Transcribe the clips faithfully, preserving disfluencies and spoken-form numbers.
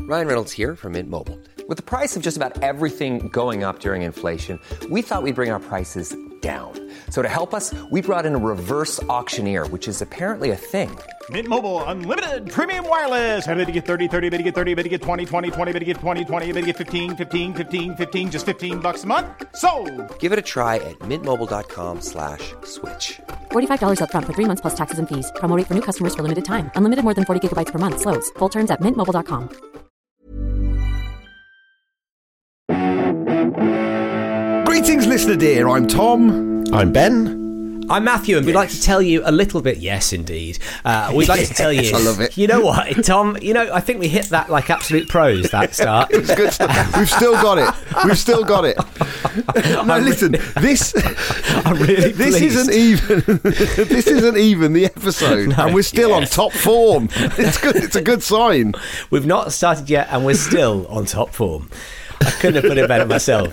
Ryan Reynolds here from Mint Mobile. With the price of just about everything going up during inflation, we thought we'd bring our prices down. So to help us, we brought in a reverse auctioneer, which is apparently a thing. Mint Mobile Unlimited Premium Wireless. How to get thirty, thirty, how to get thirty, how to get twenty, twenty, twenty, how to get twenty, twenty, how to get fifteen, fifteen, fifteen, fifteen, just fifteen bucks a month? Sold! Give it a try at mintmobile.com slash switch. forty-five dollars up front for three months plus taxes and fees. Promo rate for new customers for limited time. Unlimited more than forty gigabytes per month. Slows full terms at mint mobile dot com. Greetings, listener dear. I'm Tom. I'm Ben. I'm Matthew, and we'd like to tell you a little bit. Yes, indeed. Uh, we'd like to tell you. I love it. You know what, Tom? You know, I think we hit that like absolute pros. That start. It was good stuff. We've still got it. We've still got it. No, I'm listen. Really, this. I'm really. This pleased. isn't even. This isn't even the episode, No, and we're still yes. on top form. It's good. It's a good sign. We've not started yet, and we're still on top form. I couldn't have put it better myself.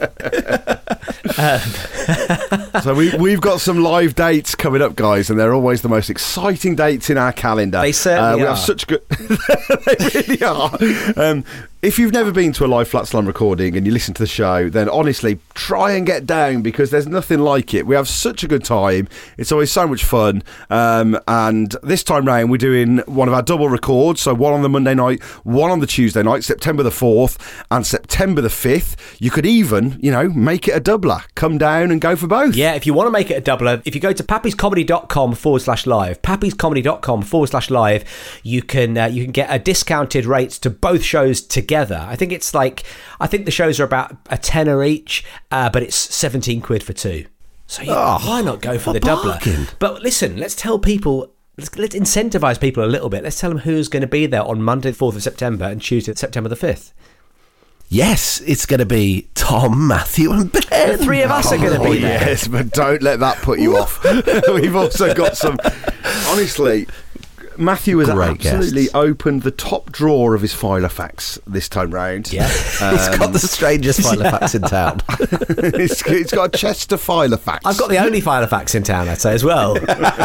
Um. So we, we've got some live dates coming up, guys, and they're always the most exciting dates in our calendar. They certainly uh, we are. have such good. They really are. Um, if you've never been to a live Flat Slum recording and you listen to the show, then honestly, try and get down because there's nothing like it. We have such a good time. It's always so much fun. Um, and this time round, we're doing one of our double records. So one on the Monday night, one on the Tuesday night, September the fourth and September the fifth. You could even, you know, make it a doubler. Come down and go for both. Yeah, if you want to make it a doubler, if you go to pappyscomedy.com forward slash live, pappyscomedy.com forward slash live, you can uh, you can get a discounted rates to both shows together. I think it's like, I think the shows are about a tenner each, uh, but it's seventeen quid for two. So you, Oh, why not go for the bargain. doubler? But listen, let's tell people, let's, let's incentivise people a little bit. Let's tell them who's going to be there on Monday the fourth of September and Tuesday September the fifth. Yes, it's going to be Tom, Matthew and Ben. The three of us are going to Oh, be there. yes, but don't let that put you off. We've also got some. Honestly, Matthew has Great absolutely guests. opened the top drawer of his Filofax this time round. Yeah. He's got the strangest Filofax in town. He's, he's got a chest of Filofax. I've got the only Filofax in town, I'd say, as well.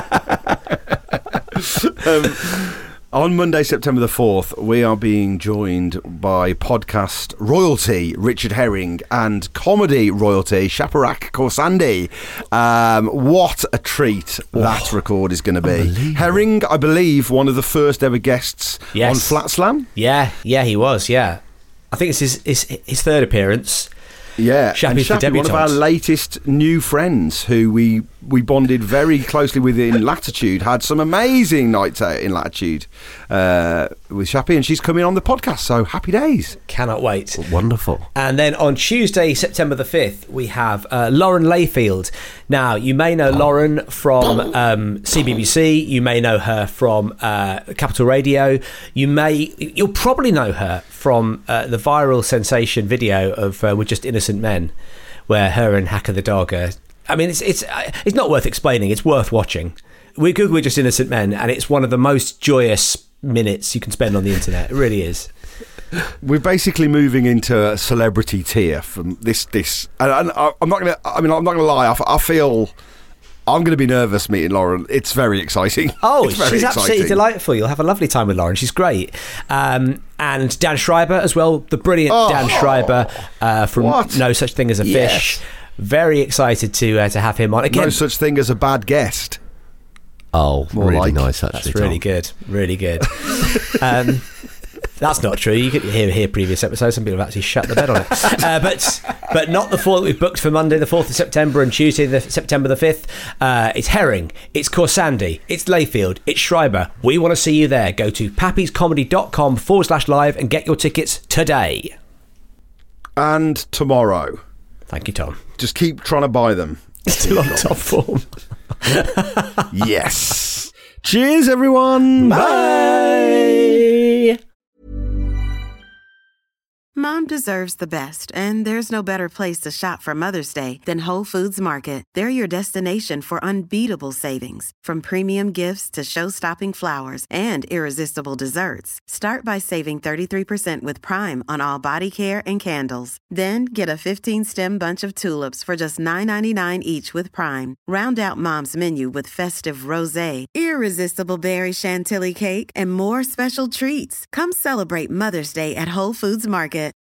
um, on Monday, September the fourth, we are being joined by podcast royalty Richard Herring and comedy royalty Shaparak Khorsandi. Um, what a treat that record is going to be. Herring, I believe, one of the first ever guests Yes. on Flat Slam. Yeah, yeah, he was, yeah. I think it's his, his, his third appearance. Yeah, Shappy's and the Shappy, one of our debutante. latest new friends who we, we bonded very closely with in Latitude, had some amazing nights out in Latitude uh, with Shappy, and she's coming on the podcast, so happy days. Cannot wait. Wonderful. And then on Tuesday, September the fifth, we have uh, Lauren Layfield. Now, you may know Lauren from um, C B B C. You may know her from uh, Capital Radio. You may, you'll probably know her from uh, the viral sensation video of uh, We're Just Innocent Men, where her and Hacker the dog are. I mean, it's it's uh, it's not worth explaining. It's worth watching. We Google We're Just Innocent Men, and it's one of the most joyous minutes you can spend on the internet. It really is. We're basically moving into a celebrity tier from this. This, and, and I- I'm not gonna. I mean, I'm not gonna lie. I, f- I feel I'm gonna be nervous meeting Lauren. It's very exciting. Oh, It's very she's absolutely exciting. delightful. You'll have a lovely time with Lauren. She's great. Um, and Dan Schreiber as well, the brilliant Oh. Dan Schreiber uh, from What? No Such Thing as a Yes. Fish. Very excited to uh, to have him on again. No such thing as a bad guest. Oh, More really like- nice, actually. That's really Tom. good. Really good. um, that's not true. You could hear hear previous episodes. Some people have actually shut the bed on it. Uh, but but not the four that we've booked for Monday, the fourth of September, and Tuesday, the September the fifth. Uh, it's Herring. It's Khorsandi. It's Layfield. It's Schreiber. We want to see you there. Go to pappyscomedy.com forward slash live and get your tickets today. And tomorrow, Thank you, Tom. just keep trying to buy them. Still on top form. Yes. Cheers, everyone. Bye. Mom deserves the best, and there's no better place to shop for Mother's Day than Whole Foods Market. They're your destination for unbeatable savings, from premium gifts to show-stopping flowers and irresistible desserts. Start by saving thirty-three percent with Prime on all body care and candles. Then get a fifteen-stem bunch of tulips for just nine ninety-nine each with Prime. Round out Mom's menu with festive rosé, irresistible berry chantilly cake, and more special treats. Come celebrate Mother's Day at Whole Foods Market.